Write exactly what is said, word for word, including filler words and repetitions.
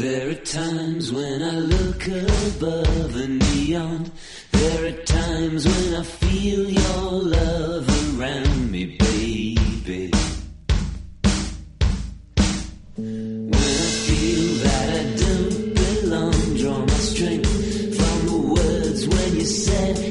There are times when I look above and beyond. There are times when I feel your love around me, baby. When I feel that I don't belong, draw my strength from the words when you said